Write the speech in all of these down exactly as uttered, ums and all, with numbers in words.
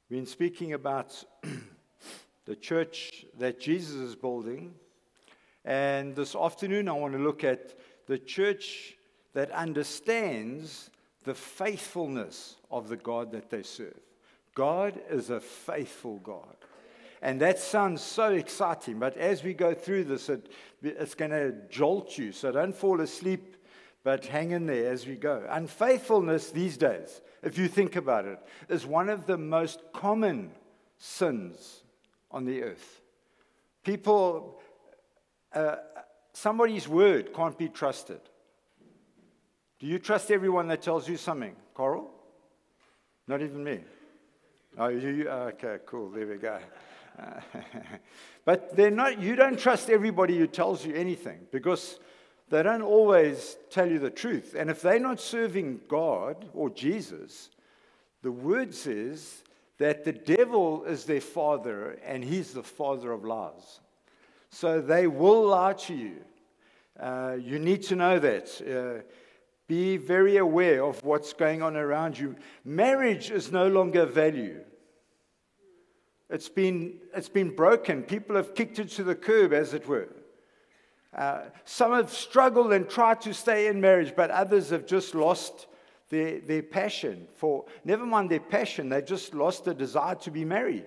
We've been speaking about the church that Jesus is building. And this afternoon, I want to look at the church that understands the faithfulness of the God that they serve. God is a faithful God. And that sounds so exciting, but as we go through this, it, it's going to jolt you. So don't fall asleep, but hang in there as we go. Unfaithfulness these days, if you think about it, is one of the most common sins on the earth. People, uh, somebody's word can't be trusted. Do you trust everyone that tells you something, Coral? Not even me. Oh, you? Okay, cool. There we go. Uh, but they're not. You don't trust everybody who tells you anything because they don't always tell you the truth. And if they're not serving God or Jesus, the word says that the devil is their father and he's the father of lies. So they will lie to you. Uh, you need to know that. Uh, be very aware of what's going on around you. Marriage is no longer value. It's been, it's been broken. People have kicked it to the curb, as it were. Uh, some have struggled and tried to stay in marriage, but others have just lost their, their passion for, never mind their passion, they just lost the desire to be married.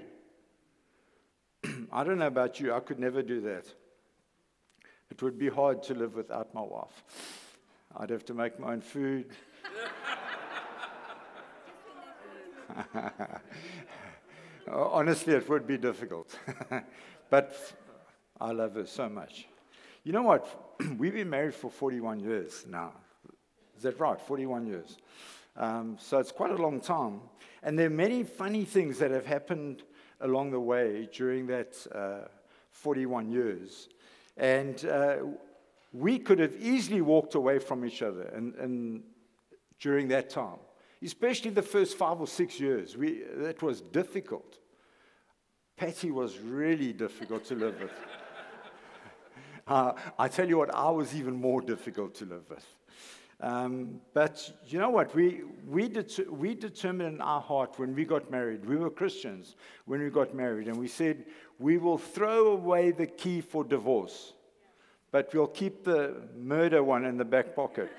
I don't know about you, I could never do that. It would be hard to live without my wife. I'd have to make my own food. Honestly, it would be difficult. But I love her so much. You know what? We've been married for forty-one years now. Is that right? forty-one years. Um, so it's quite a long time. And there are many funny things that have happened along the way during that uh, forty-one years. And uh, we could have easily walked away from each other and, and during that time. Especially the first five or six years. We, that was difficult. Patty was really difficult to live with. uh, I tell you what, I was even more difficult to live with. Um, but you know what? We, we, det- we determined in our heart when we got married, we were Christians when we got married, and we said, we will throw away the key for divorce, but we'll keep the murder one in the back pocket.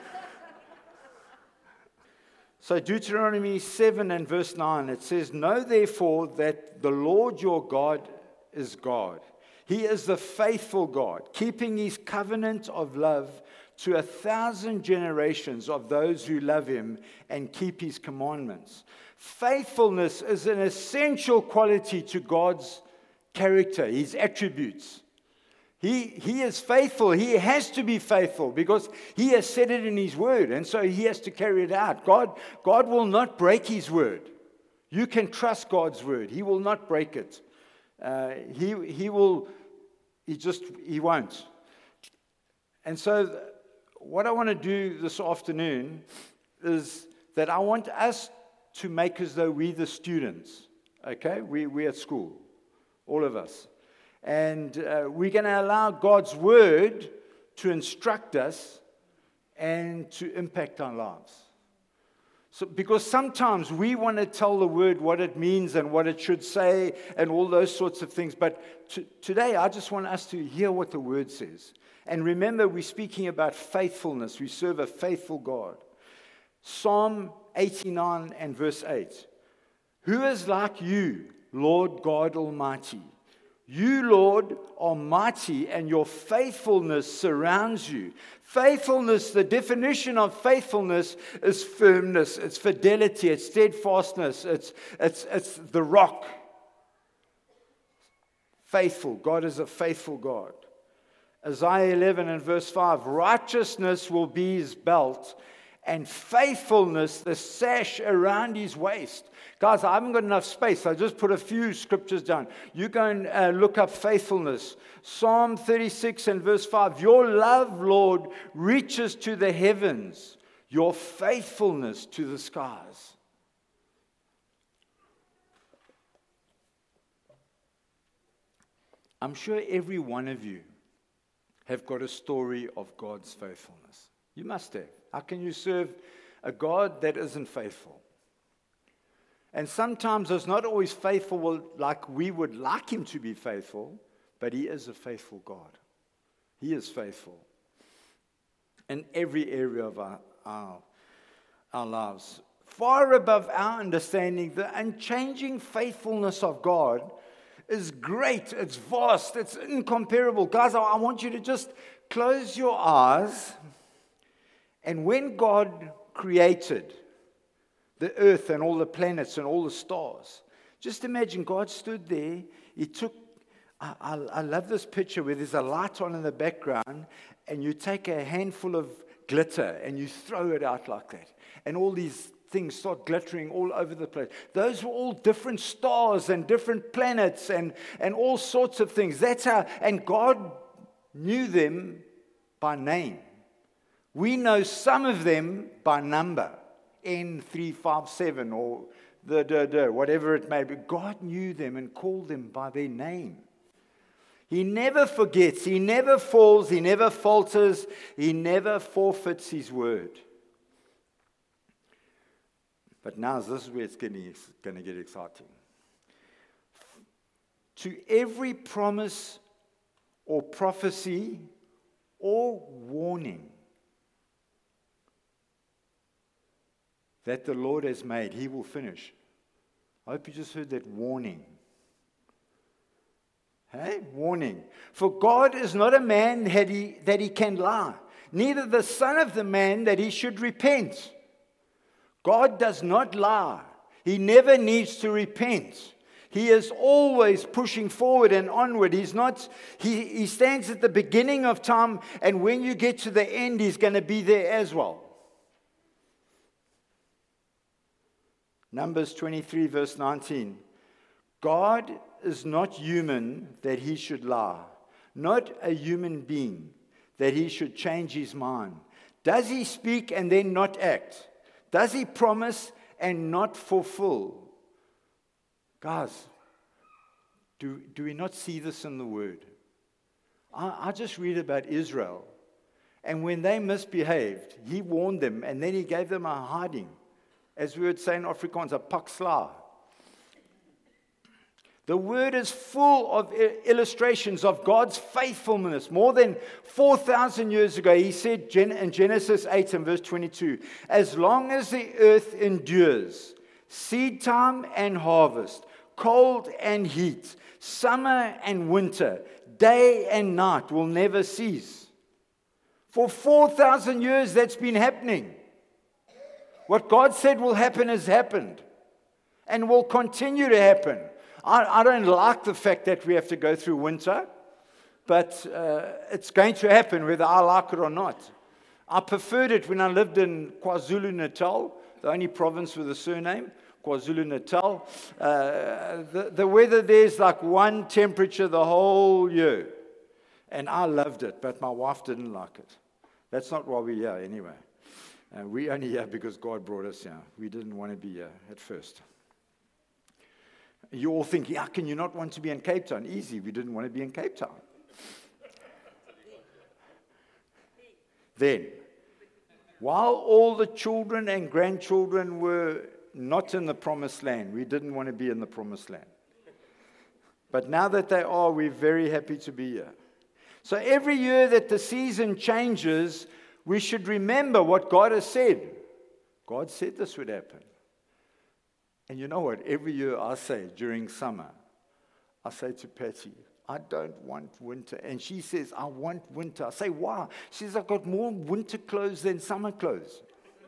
So Deuteronomy seven and verse nine, it says, know therefore that the Lord your God is God. He is the faithful God, keeping his covenant of love to a thousand generations of those who love him and keep his commandments. Faithfulness is an essential quality to God's character, his attributes. He, he is faithful. He has to be faithful because he has said it in his word. And so he has to carry it out. God, God will not break his word. You can trust God's word. He will not break it. Uh, he, he will, he just, he won't. And so what I want to do this afternoon is that I want us to make as though we're the students. Okay? We, we're at school. All of us. And uh, we're going to allow God's word to instruct us and to impact our lives. So, because sometimes we want to tell the word what it means and what it should say and all those sorts of things. But t- today I just want us to hear what the word says. And remember, we're speaking about faithfulness. We serve a faithful God. Psalm eighty-nine and verse eight. Who is like you, Lord God Almighty? You, Lord, are mighty, and your faithfulness surrounds you. Faithfulness, the definition of faithfulness is firmness, it's fidelity, it's steadfastness, it's, it's, it's the rock. Faithful. God is a faithful God. Isaiah eleven and verse five, righteousness will be his belt, and faithfulness the sash around his waist. Guys, I haven't got enough space. I just put a few scriptures down. You go and uh, look up faithfulness. Psalm thirty-six and verse five. Your love, Lord, reaches to the heavens. Your faithfulness to the skies. I'm sure every one of you have got a story of God's faithfulness. You must have. How can you serve a God that isn't faithful? And sometimes it's not always faithful like we would like him to be faithful, but he is a faithful God. He is faithful in every area of our, our, our lives. Far above our understanding, the unchanging faithfulness of God is great. It's vast. It's incomparable. Guys, I, I want you to just close your eyes. And when God created the earth and all the planets and all the stars, just imagine God stood there. He took, I, I, I love this picture where there's a light on in the background, and you take a handful of glitter and you throw it out like that. And all these things start glittering all over the place. Those were all different stars and different planets and, and all sorts of things. That's how, and God knew them by name. We know some of them by number, N three five seven or the, the, the, whatever it may be. God knew them and called them by their name. He never forgets, he never falls, he never falters, he never forfeits his word. But now this is where it's getting, going to get exciting. To every promise or prophecy or warning that the Lord has made, he will finish. I hope you just heard that warning. Hey, warning. For God is not a man that he, that he can lie, neither the son of the man that he should repent. God does not lie. He never needs to repent. He is always pushing forward and onward. He's not, he, he stands at the beginning of time, and when you get to the end, he's going to be there as well. Numbers twenty-three, verse nineteen. God is not human that he should lie, not a human being that he should change his mind. Does he speak and then not act? Does he promise and not fulfill? Guys, do, do we not see this in the Word? I, I just read about Israel. And when they misbehaved, he warned them and then he gave them a hiding. As we would say in Afrikaans, a pak sla. The Word is full of illustrations of God's faithfulness. More than four thousand years ago, he said in Genesis eight and verse twenty-two, as long as the earth endures, seed time and harvest, cold and heat, summer and winter, day and night will never cease. For four thousand years, that's been happening. What God said will happen has happened and will continue to happen. I, I don't like the fact that we have to go through winter, but uh, it's going to happen whether I like it or not. I preferred it when I lived in KwaZulu-Natal, the only province with a surname, KwaZulu-Natal. Uh, the, the weather there's like one temperature the whole year. And I loved it, but my wife didn't like it. That's not why we're here anyway. Uh, we only here because God brought us here. We didn't want to be here at first. You all think, how can you not want to be in Cape Town? Easy, we didn't want to be in Cape Town. Then, while all the children and grandchildren were not in the promised land, we didn't want to be in the promised land. But now that they are, we're very happy to be here. So every year that the season changes, we should remember what God has said. God said this would happen. And you know what? Every year I say during summer, I say to Patty, I don't want winter. And she says, I want winter. I say, why? She says, I've got more winter clothes than summer clothes.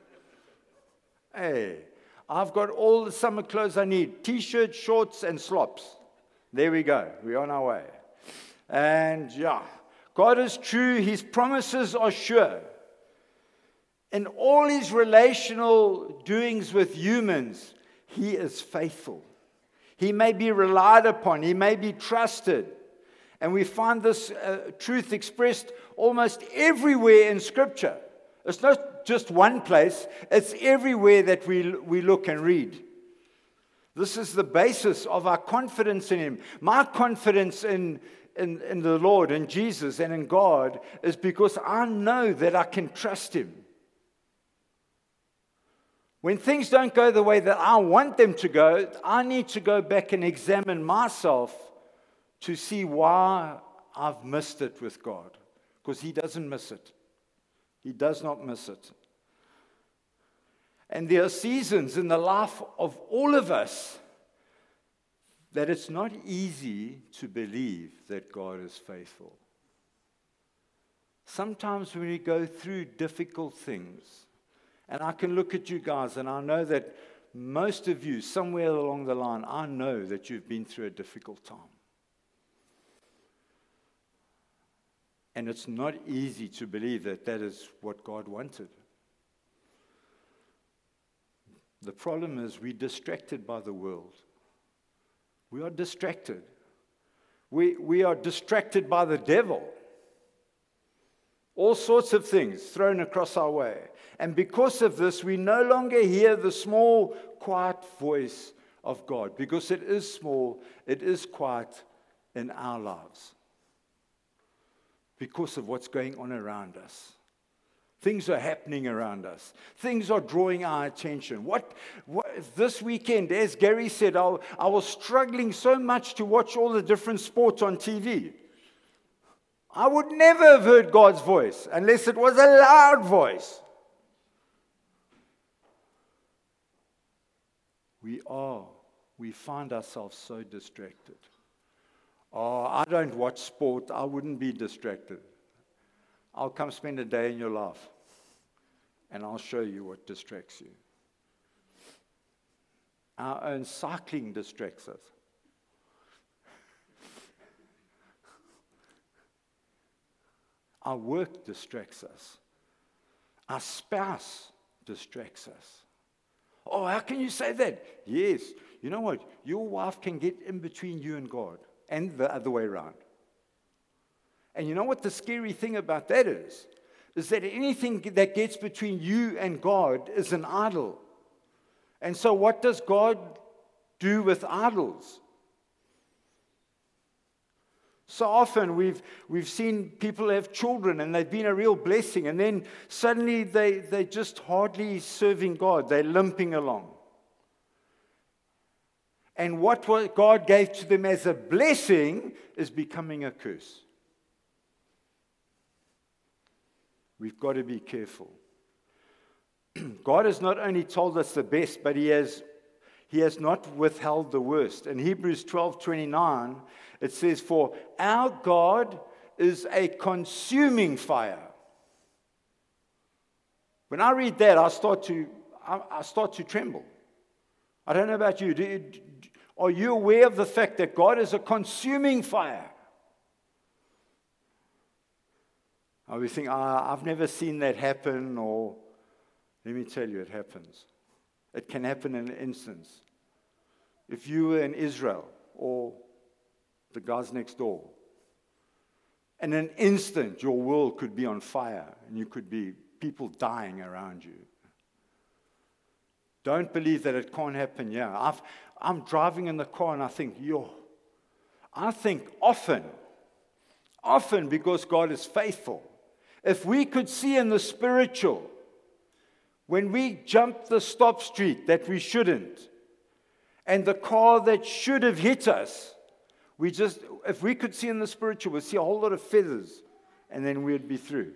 Hey, I've got all the summer clothes I need. T-shirts, shorts, and slops. There we go. We're on our way. And yeah, God is true. His promises are sure. In all his relational doings with humans, he is faithful. He may be relied upon. He may be trusted. And we find this uh, truth expressed almost everywhere in Scripture. It's not just one place. It's everywhere that we, we look and read. This is the basis of our confidence in him. My confidence in, in, in the Lord, in Jesus, and in God is because I know that I can trust him. When things don't go the way that I want them to go, I need to go back and examine myself to see why I've missed it with God. Because He doesn't miss it. He does not miss it. And there are seasons in the life of all of us that it's not easy to believe that God is faithful. Sometimes when we go through difficult things, and I can look at you guys, and I know that most of you, somewhere along the line, I know that you've been through a difficult time. And it's not easy to believe that that is what God wanted. The problem is we're distracted by the world. We are distracted. We, we are distracted by the devil. All sorts of things thrown across our way. And because of this, we no longer hear the small, quiet voice of God. Because it is small, it is quiet in our lives. Because of what's going on around us. Things are happening around us. Things are drawing our attention. What, what this weekend, as Gary said, I, I was struggling so much to watch all the different sports on T V. I would never have heard God's voice unless it was a loud voice. We are, we find ourselves so distracted. Oh, I don't watch sport. I wouldn't be distracted. I'll come spend a day in your life, and I'll show you what distracts you. Our own cycling distracts us. Our work distracts us. Our spouse distracts us. Oh, how can you say that? Yes. You know what? Your wife can get in between you and God, and the other way around. And you know what the scary thing about that is? Is that anything that gets between you and God is an idol. And so what does God do with idols? So often we've we've seen people have children and they've been a real blessing, and then suddenly they, they're just hardly serving God. They're limping along. And what God gave to them as a blessing is becoming a curse. We've got to be careful. God has not only told us the best, but He has He has not withheld the worst. In Hebrews twelve twenty-nine, it says, "For our God is a consuming fire." When I read that, I start to I, I start to tremble. I don't know about you. Do, do, are you aware of the fact that God is a consuming fire? I would think, ah, I've never seen that happen, or let me tell you, it happens. It can happen in an instance. If you were in Israel or the guys next door, in an instant your world could be on fire and you could be people dying around you. Don't believe that it can't happen. Yeah, I've, I'm driving in the car and I think, yo, I think often, often because God is faithful. If we could see in the spiritual, when we jump the stop street that we shouldn't, and the car that should have hit us, we just, if we could see in the spiritual, we'd see a whole lot of feathers, and then we'd be through.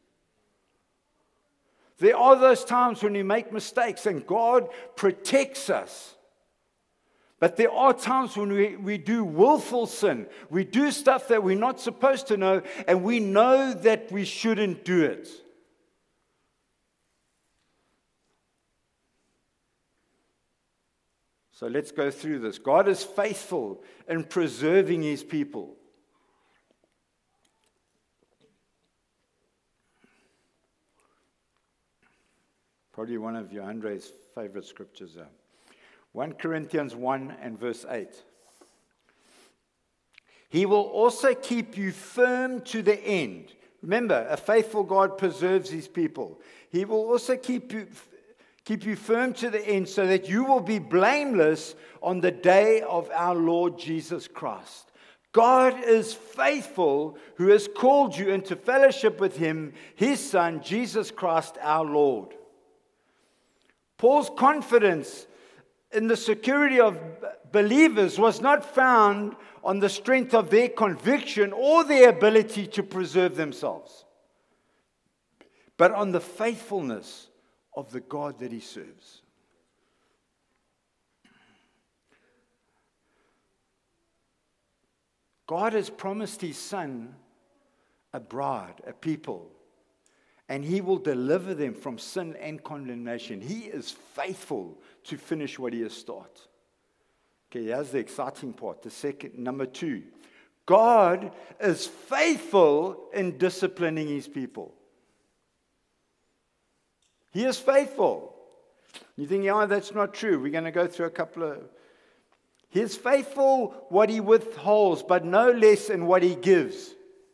There are those times when we make mistakes, and God protects us. But there are times when we, we do willful sin. We do stuff that we're not supposed to know, and we know that we shouldn't do it. So let's go through this. God is faithful in preserving His people. Probably one of your Andre's favorite scriptures are First Corinthians one and verse eight. He will also keep you firm to the end. Remember, a faithful God preserves His people. He will also keep you Keep you firm to the end so that you will be blameless on the day of our Lord Jesus Christ. God is faithful, who has called you into fellowship with Him, His Son, Jesus Christ our Lord. Paul's confidence in the security of believers was not found on the strength of their conviction or their ability to preserve themselves, but on the faithfulness of the God that he serves. God has promised his Son a bride, a people, and he will deliver them from sin and condemnation. He is faithful to finish what he has started. Okay, here's the exciting part. The second, number two, God is faithful in disciplining his people. He is faithful. You think, yeah, that's not true. We're going to go through a couple of... He is faithful what he withholds, but no less in what he gives.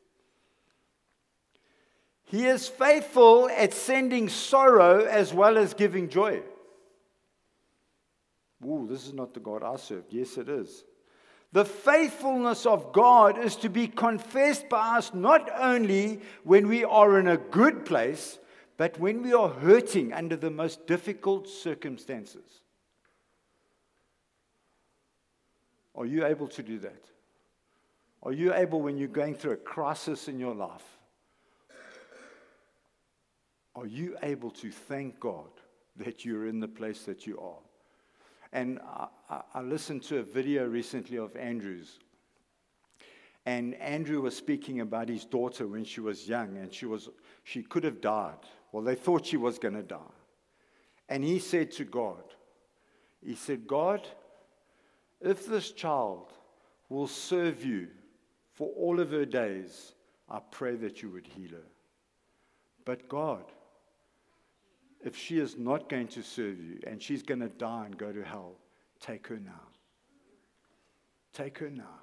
He is faithful at sending sorrow as well as giving joy. Ooh, this is not the God I serve. Yes, it is. The faithfulness of God is to be confessed by us not only when we are in a good place, but when we are hurting under the most difficult circumstances. Are you able to do that? Are you able, when you're going through a crisis in your life, are you able to thank God that you're in the place that you are? And I, I, I listened to a video recently of Andrew's. And Andrew was speaking about his daughter when she was young, and she was she could have died. Well, they thought she was going to die. And he said to God, he said, God, if this child will serve you for all of her days, I pray that you would heal her. But God, if she is not going to serve you and she's going to die and go to hell, take her now. Take her now.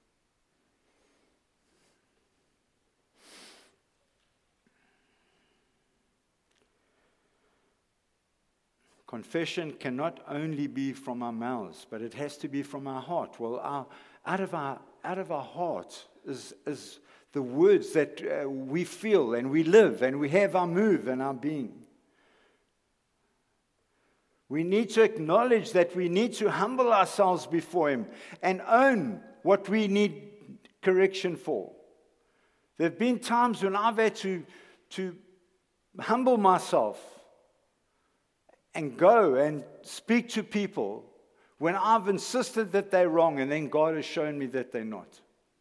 Confession cannot only be from our mouths, but it has to be from our heart. Well, our, out of our out of our heart is, is the words that uh, we feel and we live and we have our move and our being. We need to acknowledge that we need to humble ourselves before him and own what we need correction for. There have been times when I've had to, to humble myself and go and speak to people when I've insisted that they're wrong, and then God has shown me that they're not.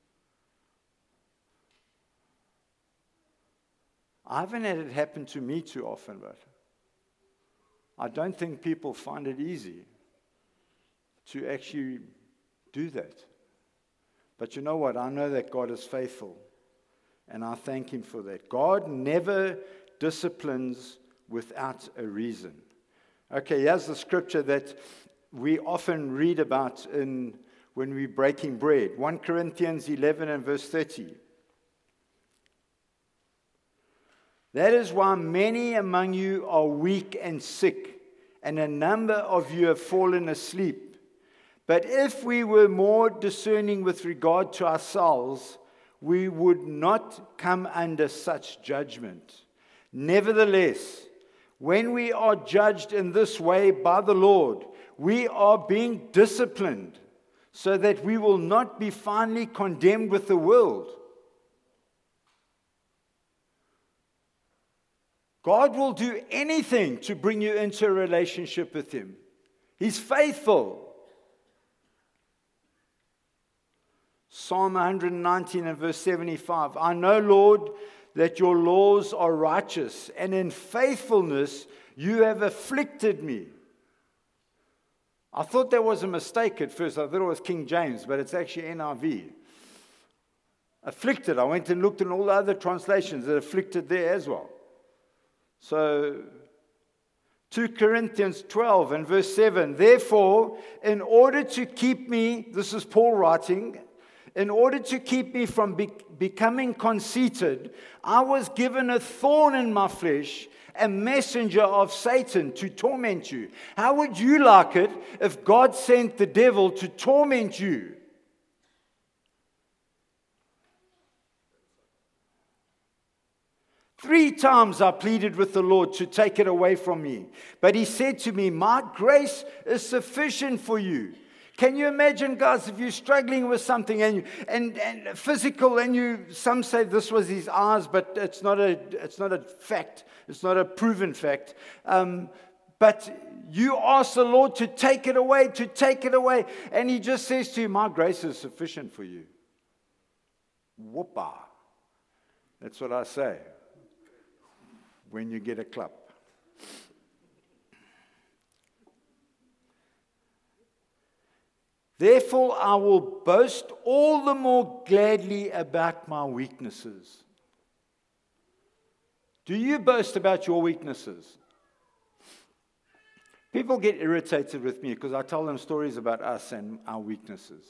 I haven't had it happen to me too often, but I don't think people find it easy to actually do that. But you know what? I know that God is faithful, and I thank him for that. God never disciplines without a reason. Okay, here's the scripture that we often read about in when we're breaking bread. First Corinthians eleven and verse thirty. That is why many among you are weak and sick, and a number of you have fallen asleep. But if we were more discerning with regard to ourselves, we would not come under such judgment. Nevertheless, when we are judged in this way by the Lord, we are being disciplined so that we will not be finally condemned with the world. God will do anything to bring you into a relationship with him. He's faithful. Psalm one nineteen and verse seventy-five. I know, Lord, that your laws are righteous, and in faithfulness you have afflicted me. I thought that was a mistake at first. I thought it was King James, but it's actually N I V. Afflicted. I went and looked in all the other translations that afflicted there as well. So, Second Corinthians twelve and verse seven. Therefore, in order to keep me, this is Paul writing, in order to keep me from be- becoming conceited, I was given a thorn in my flesh, a messenger of Satan to torment you. How would you like it if God sent the devil to torment you? Three times I pleaded with the Lord to take it away from me. But he said to me, my grace is sufficient for you. Can you imagine, guys, if you're struggling with something and, you, and, and physical, and you, some say this was his eyes, but it's not a, it's not a fact. It's not a proven fact. Um, but you ask the Lord to take it away, to take it away. And he just says to you, my grace is sufficient for you. Whoopa. That's what I say when you get a clap. Therefore, I will boast all the more gladly about my weaknesses. Do you boast about your weaknesses? People get irritated with me because I tell them stories about us and our weaknesses.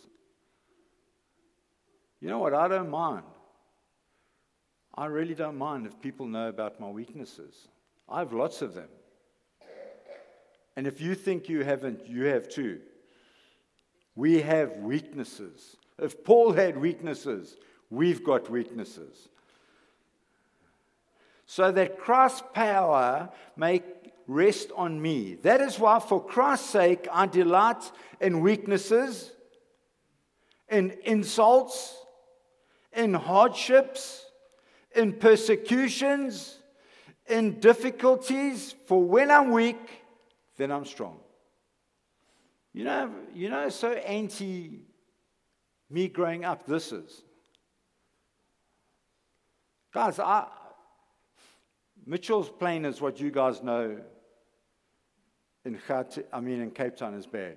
You know what? I don't mind. I really don't mind if people know about my weaknesses. I have lots of them. And if you think you haven't, you have too. We have weaknesses. If Paul had weaknesses, we've got weaknesses. So that Christ's power may rest on me. That is why, for Christ's sake, I delight in weaknesses, in insults, in hardships, in persecutions, in difficulties. For when I'm weak, then I'm strong. You know, you know, so anti me growing up, this is. Guys, I, Mitchell's Plain is what you guys know in Gaut- I mean in Cape Town is bad.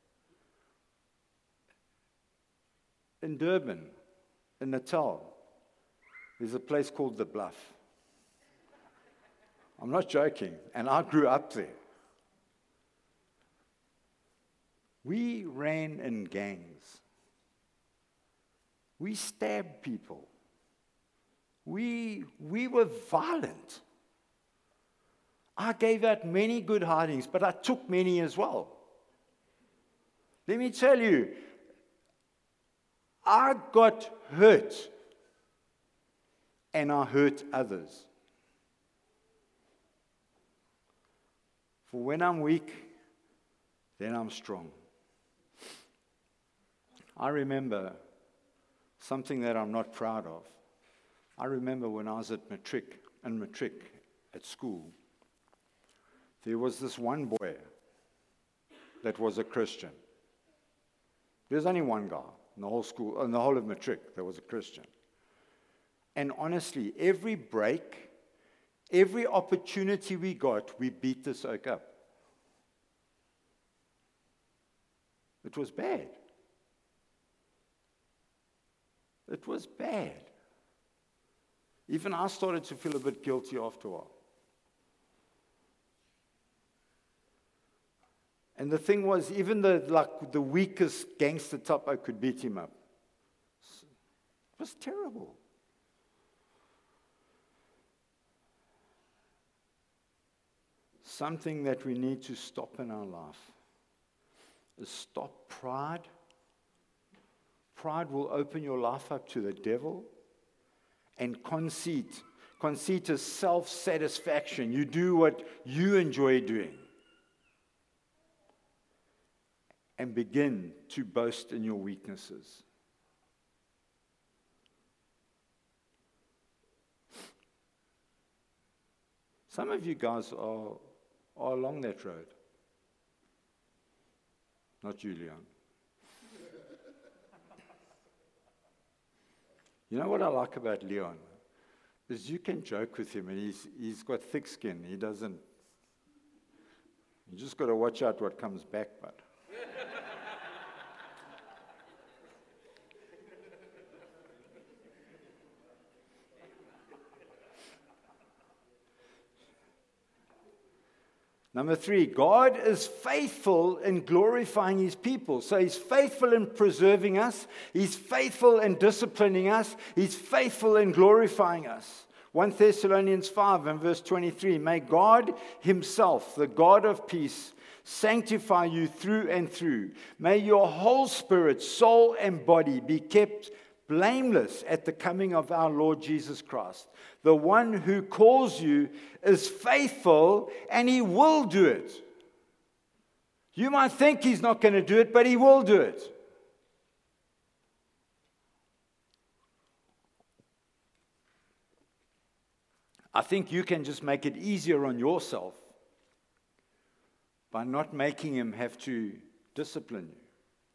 In Durban, in Natal, there's a place called The Bluff. I'm not joking, and I grew up there. We ran in gangs. We stabbed people. We, we were violent. I gave out many good hidings, but I took many as well. Let me tell you, I got hurt, and I hurt others. For when I'm weak, then I'm strong. I remember something that I'm not proud of. I remember when I was at matric, in matric at school, there was this one boy that was a Christian. There's only one guy in the whole school, in the whole of matric that was a Christian. And honestly, every break, every opportunity we got, we beat this oak up. It was bad. It was bad. Even I started to feel a bit guilty after a while. And the thing was, even the like the weakest gangster top, I could beat him up. It was terrible. Something that we need to stop in our life is stop pride. Pride will open your life up to the devil. And conceit. Conceit is self-satisfaction. You do what you enjoy doing. And begin to boast in your weaknesses. Some of you guys are, are along that road. Not you, Leon. You know what I like about Leon? Is you can joke with him, and he's he's got thick skin. He doesn't. You just got to watch out what comes back, but. Number three, God is faithful in glorifying his people. So he's faithful in preserving us. He's faithful in disciplining us. He's faithful in glorifying us. First Thessalonians five and verse twenty-three, may God himself, the God of peace, sanctify you through and through. May your whole spirit, soul, and body be kept blameless at the coming of our Lord Jesus Christ. The one who calls you is faithful, and he will do it. You might think he's not going to do it, but he will do it. I think you can just make it easier on yourself by not making him have to discipline you.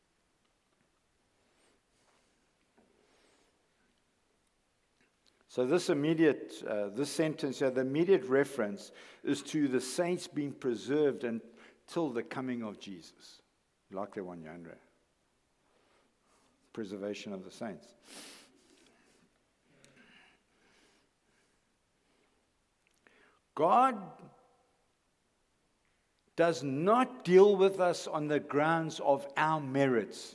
So this immediate, uh, this sentence here, the immediate reference is to the saints being preserved until the coming of Jesus. You like that one, Yandra? Preservation of the saints. God does not deal with us on the grounds of our merits.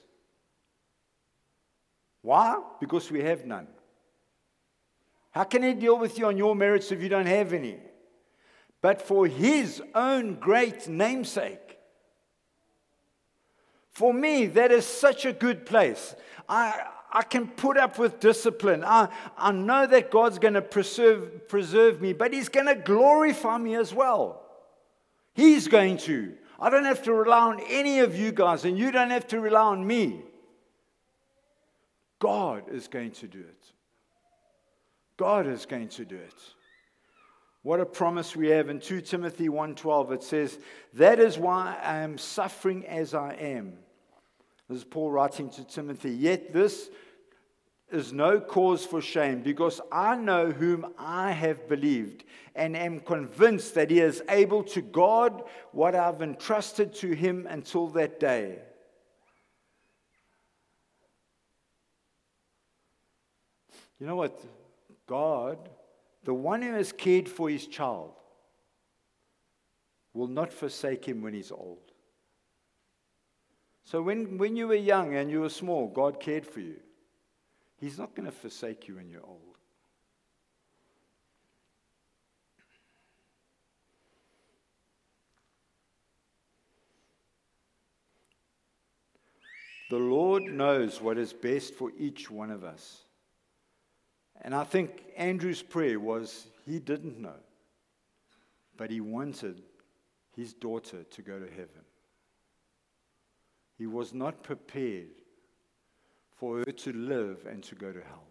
Why? Because we have none. How can he deal with you on your merits if you don't have any? But for his own great namesake. For me, that is such a good place. I, I can put up with discipline. I, I know that God's going to preserve, preserve me, but he's going to glorify me as well. He's going to. I don't have to rely on any of you guys, and you don't have to rely on me. God is going to do it. God is going to do it. What a promise we have in Second Timothy one twelve. It says, that is why I am suffering as I am. This is Paul writing to Timothy. Yet this is no cause for shame, because I know whom I have believed and am convinced that he is able to guard what I've entrusted to him until that day. You know what? God, the one who has cared for his child, will not forsake him when he's old. So when, when you were young and you were small, God cared for you. He's not going to forsake you when you're old. The Lord knows what is best for each one of us. And I think Andrew's prayer was, he didn't know, but he wanted his daughter to go to heaven. He was not prepared for her to live and to go to hell.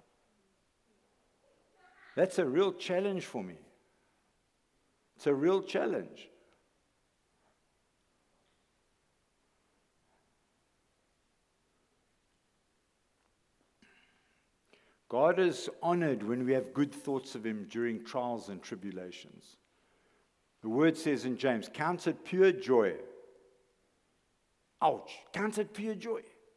That's a real challenge for me. It's a real challenge. God is honored when we have good thoughts of him during trials and tribulations. The word says in James, count it pure joy. Ouch, count it pure joy.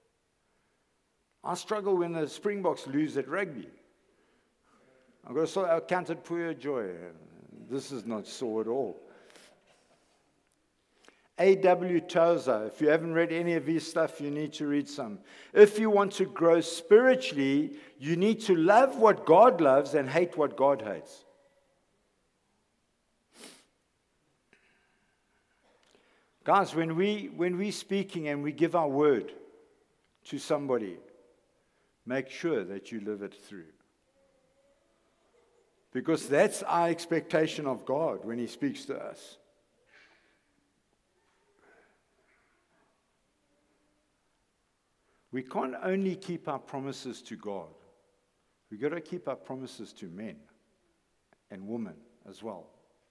I struggle when the Springboks lose at rugby. I've got to say, I count it pure joy. This is not so at all. A W Tozer, if you haven't read any of his stuff, you need to read some. If you want to grow spiritually, you need to love what God loves and hate what God hates. Guys, when we when we're speaking and we give our word to somebody, make sure that you live it through. Because that's our expectation of God when he speaks to us. We can't only keep our promises to God. We've got to keep our promises to men and women as well.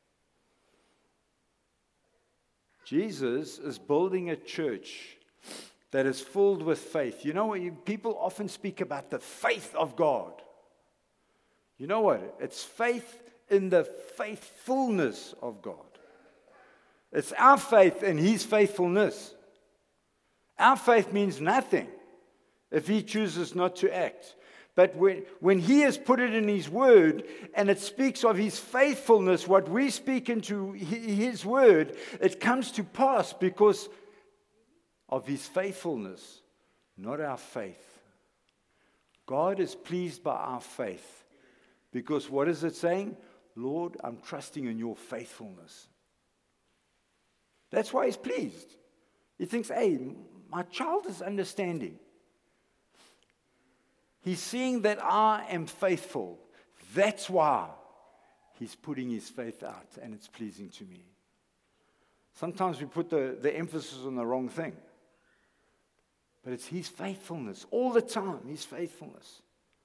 Jesus is building a church that is filled with faith. You know what? You, people often speak about the faith of God. You know what? It's faith in the faithfulness of God. It's our faith in his faithfulness. Our faith means nothing if he chooses not to act. But when, when he has put it in his word, and it speaks of his faithfulness, what we speak into his word, it comes to pass because of his faithfulness, not our faith. God is pleased by our faith. Because what is it saying? Lord, I'm trusting in your faithfulness. That's why he's pleased. He thinks, hey, my child is understanding. He's seeing that I am faithful. That's why he's putting his faith out, and it's pleasing to me. Sometimes we put the, the emphasis on the wrong thing. But it's his faithfulness all the time, his faithfulness.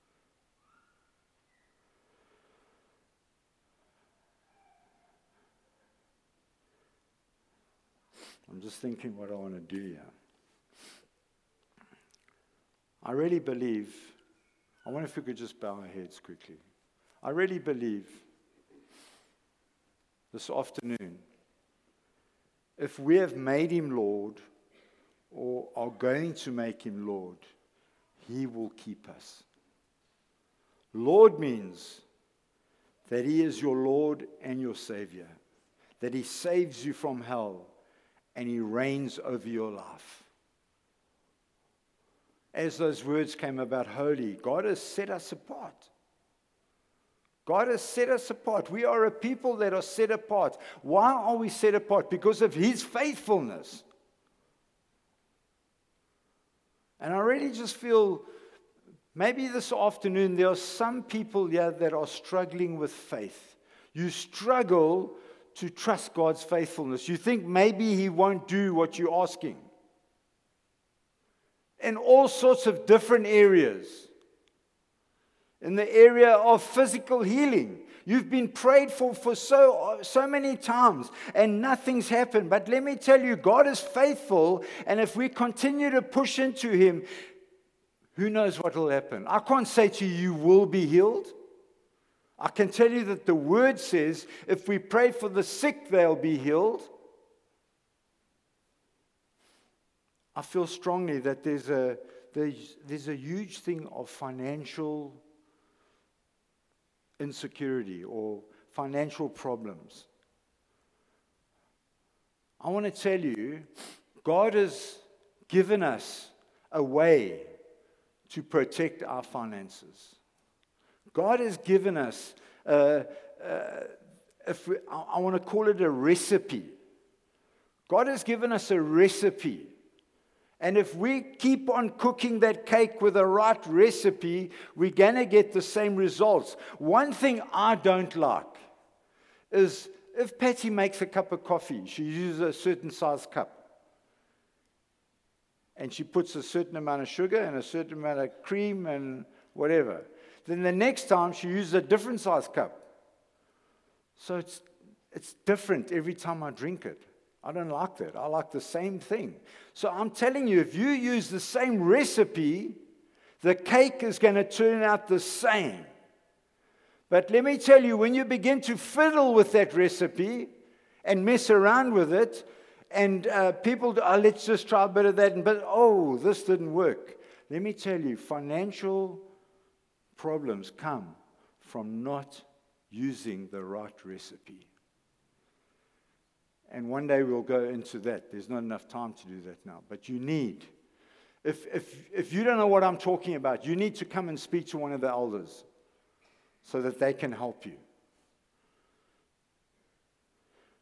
I'm just thinking what I want to do here. I really believe, I wonder if we could just bow our heads quickly. I really believe this afternoon, if we have made him Lord or are going to make him Lord, he will keep us. Lord means that he is your Lord and your Savior, that he saves you from hell and he reigns over your life. As those words came about holy, God has set us apart. God has set us apart. We are a people that are set apart. Why are we set apart? Because of his faithfulness. And I really just feel, maybe this afternoon, there are some people here that are struggling with faith. You struggle to trust God's faithfulness. You think maybe he won't do what you're asking. In all sorts of different areas. In the area of physical healing. You've been prayed for for so, so many times and nothing's happened. But let me tell you, God is faithful, and if we continue to push into him, who knows what will happen? I can't say to you, you will be healed. I can tell you that the word says, if we pray for the sick, they'll be healed. I feel strongly that there's a, there's, there's a huge thing of financial insecurity or financial problems. I want to tell you, God has given us a way to protect our finances. God has given us, uh, uh, if we, I, I want to call it a recipe. God has given us a recipe. And if we keep on cooking that cake with the right recipe, we're going to get the same results. One thing I don't like is if Patty makes a cup of coffee, she uses a certain size cup. And she puts a certain amount of sugar and a certain amount of cream and whatever. Then the next time she uses a different size cup. So it's, it's different every time I drink it. I don't like that. I like the same thing. So I'm telling you, if you use the same recipe, the cake is going to turn out the same. But let me tell you, when you begin to fiddle with that recipe and mess around with it, and uh, people, do, oh, let's just try a bit of that, and but oh, this didn't work. Let me tell you, financial problems come from not using the right recipe. And one day we'll go into that. There's not enough time to do that now. But you need, if, if, if you don't know what I'm talking about, you need to come and speak to one of the elders so that they can help you.